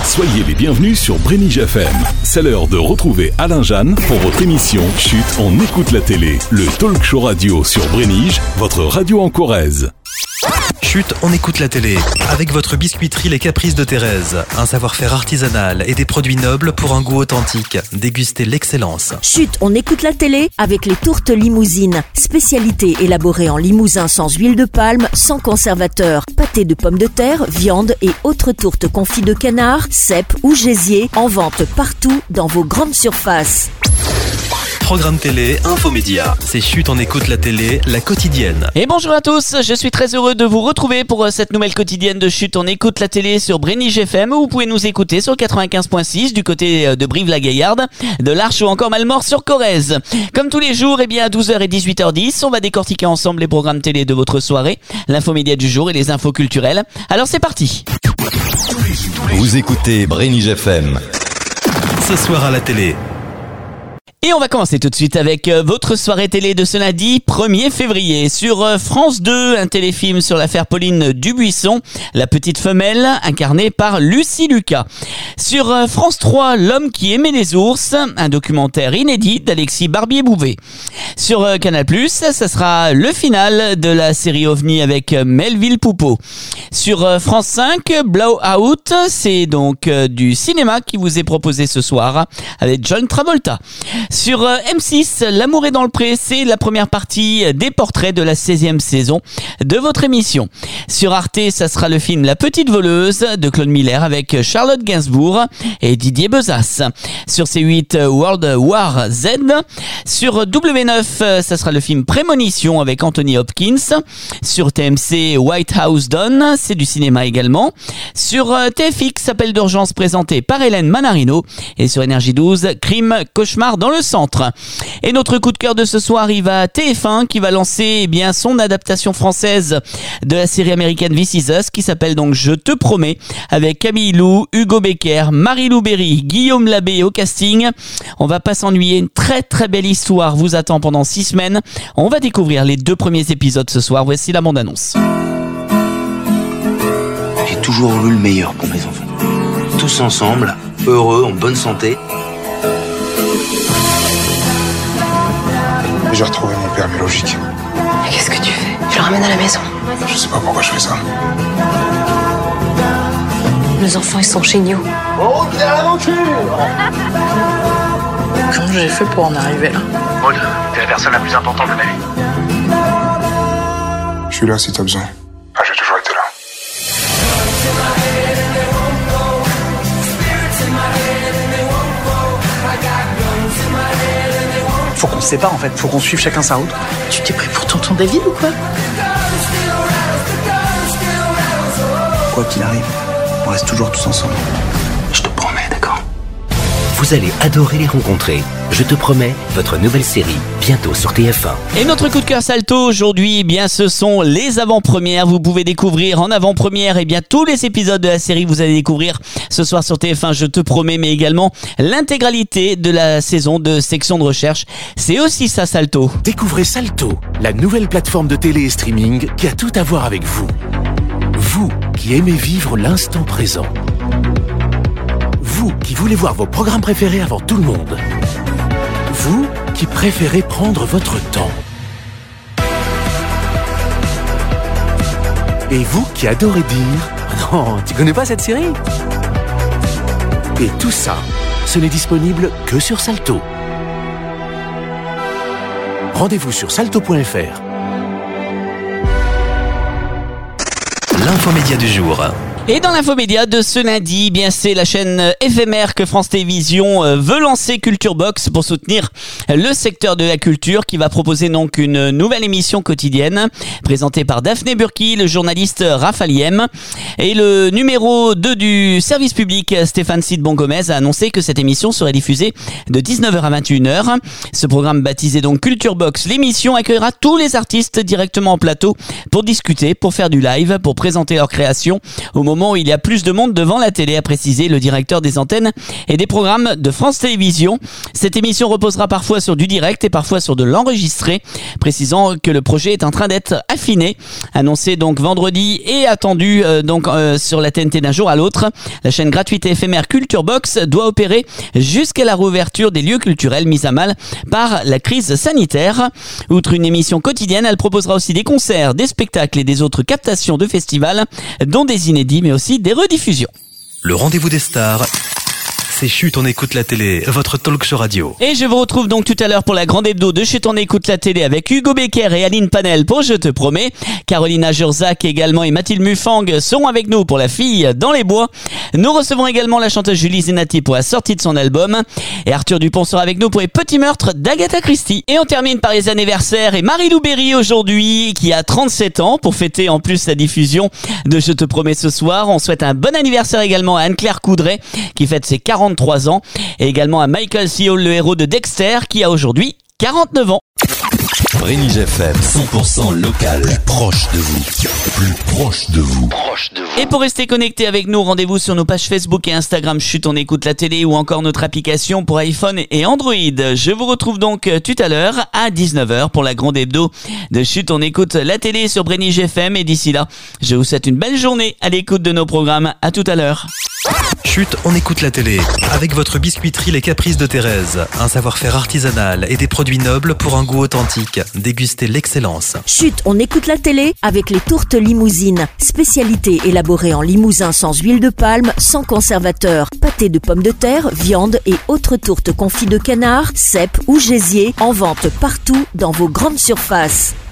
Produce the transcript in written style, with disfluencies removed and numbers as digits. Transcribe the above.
Soyez les bienvenus sur Brénige FM. C'est l'heure de retrouver Alain Jeanne pour votre émission Chut, on écoute la télé. Le talk show radio sur Brénige, votre radio en Corrèze. Chut, on écoute la télé. Avec votre biscuiterie Les Caprices de Thérèse. Un savoir-faire artisanal et des produits nobles pour un goût authentique. Dégustez l'excellence. Chut, on écoute la télé avec les tourtes limousines. Spécialité élaborée en limousin sans huile de palme, sans conservateur. Pâté de pommes de terre, viande et autres tourtes confites de canard, cèpe ou gésier. En vente partout dans vos grandes surfaces. Programme télé, infomédia. C'est Chut, on écoute la télé, la quotidienne. Et bonjour à tous, je suis très heureux de vous retrouver pour cette nouvelle quotidienne de Chut, on écoute la télé sur Brénige FM. Vous pouvez nous écouter sur 95.6 du côté de Brive-la-Gaillarde, de l'Arche ou encore Malmort sur Corrèze. Comme tous les jours, à 12h et 18h10, on va décortiquer ensemble les programmes télé de votre soirée, l'infomédia du jour et les infos culturelles. Alors c'est parti. Vous écoutez Brénige FM. Ce soir à la télé. Et on va commencer tout de suite avec votre soirée télé de ce lundi 1er février. Sur France 2, un téléfilm sur l'affaire Pauline Dubuisson, la petite femelle, incarnée par Lucie Lucas. Sur France 3, L'homme qui aimait les ours, un documentaire inédit d'Alexis Barbier-Bouvet. Sur Canal+, ça sera le final de la série OVNI avec Melville Poupeau. Sur France 5, Blowout, c'est donc du cinéma qui vous est proposé ce soir avec John Travolta. Sur M6, L'amour est dans le pré, c'est la première partie des portraits de la 16e saison de votre émission. Sur Arte, ça sera le film La petite voleuse de Claude Miller avec Charlotte Gainsbourg et Didier Bezas. Sur C8, World War Z. Sur W9, ça sera le film Prémonition avec Anthony Hopkins. Sur TMC, White House Down, c'est du cinéma également. Sur TFX, Appel d'urgence présenté par Hélène Manarino. Et sur Énergie 12, Crime, cauchemar dans le centre. Et notre coup de cœur de ce soir, il va à TF1 qui va lancer son adaptation française de la série américaine This Is Us qui s'appelle donc Je te promets avec Camille Lou, Hugo Becker, Marie-Lou Berry, Guillaume Labbé au casting. On va pas s'ennuyer, une très très belle histoire vous attend pendant 6 semaines. On va découvrir les 2 premiers épisodes ce soir. Voici la bande-annonce. J'ai toujours voulu le meilleur pour mes enfants. Tous ensemble, heureux, en bonne santé. J'ai retrouvé mon père biologique. Mais qu'est-ce que tu fais? Je le ramène à la maison. Je sais pas pourquoi je fais ça. Nos enfants, ils sont géniaux. Oh, quelle aventure! Comment j'ai fait pour en arriver là? Maud, t'es la personne la plus importante de ma vie. Je suis là si t'as besoin. Ah, j'ai toujours été là. Faut qu'on se sépare en fait, faut qu'on suive chacun sa route. Tu t'es pris pour tonton David ou quoi? Quoi qu'il arrive, on reste toujours tous ensemble. Je te promets, d'accord? Vous allez adorer les rencontrer. Je te promets, votre nouvelle série, bientôt sur TF1. Et notre coup de cœur salto aujourd'hui, ce sont les avant-premières. Vous pouvez découvrir en avant-première tous les épisodes de la série. Vous allez découvrir ce soir sur TF1, je te promets, mais également l'intégralité de la saison de Section de recherche. C'est aussi ça, Salto. Découvrez Salto, la nouvelle plateforme de télé et streaming qui a tout à voir avec vous. Vous qui aimez vivre l'instant présent. Vous qui voulez voir vos programmes préférés avant tout le monde. Vous qui préférez prendre votre temps. Et vous qui adorez dire « Non, tu connais pas cette série ?» Et tout ça, ce n'est disponible que sur Salto. Rendez-vous sur salto.fr. L'infomédia du jour. Et dans l'infomédia de ce lundi, c'est la chaîne éphémère que France Télévisions veut lancer Culture Box pour soutenir le secteur de la culture, qui va proposer donc une nouvelle émission quotidienne présentée par Daphné Burki, le journaliste Raphaël Yem. Et le numéro 2 du service public, Stéphane Sidbon-Gomez, a annoncé que cette émission serait diffusée de 19h à 21h. Ce programme baptisé donc Culture Box, l'émission accueillera tous les artistes directement en plateau pour discuter, pour faire du live, pour présenter leur création au moment moment où il y a plus de monde devant la télé, a précisé le directeur des antennes et des programmes de France Télévisions. Cette émission reposera parfois sur du direct et parfois sur de l'enregistré, précisant que le projet est en train d'être affiné. Annoncé donc vendredi et attendu sur la TNT d'un jour à l'autre, la chaîne gratuite et éphémère Culture Box doit opérer jusqu'à la réouverture des lieux culturels mis à mal par la crise sanitaire. Outre une émission quotidienne, elle proposera aussi des concerts, des spectacles et des autres captations de festivals, dont des inédits mais aussi des rediffusions. Le rendez-vous des stars, c'est Chut, on écoute la télé, votre talk show radio. Et je vous retrouve donc tout à l'heure pour la grande hebdo de Chut, on écoute la télé avec Hugo Becker et Aline Panel pour Je te promets. Carolina Jurzac également et Mathilde Mufang seront avec nous pour La fille dans les bois. Nous recevons également la chanteuse Julie Zenati pour la sortie de son album. Et Arthur Dupont sera avec nous pour les petits meurtres d'Agatha Christie. Et on termine par les anniversaires et Marie-Lou Berry aujourd'hui qui a 37 ans pour fêter en plus la diffusion de Je te promets ce soir. On souhaite un bon anniversaire également à Anne-Claire Coudray qui fête ses 43 ans et également à Michael C. Hall, le héros de Dexter qui a aujourd'hui 49 ans. Brénig FM, 100% local, plus proche de vous, plus proche de vous. Et pour rester connecté avec nous, rendez-vous sur nos pages Facebook et Instagram Chut, on écoute la télé ou encore notre application pour iPhone et Android. Je vous retrouve donc tout à l'heure à 19h pour la grande hebdo de Chut, on écoute la télé sur Brénig FM et d'ici là, je vous souhaite une belle journée à l'écoute de nos programmes. À tout à l'heure. Chut, on écoute la télé. Avec votre biscuiterie Les Caprices de Thérèse. Un savoir-faire artisanal et des produits nobles pour un goût authentique. Dégustez l'excellence. Chut, on écoute la télé avec les tourtes limousines. Spécialité élaborée en limousin sans huile de palme, sans conservateur. Pâté de pommes de terre, viande et autres tourtes confites de canard, cèpes ou gésier. En vente partout dans vos grandes surfaces.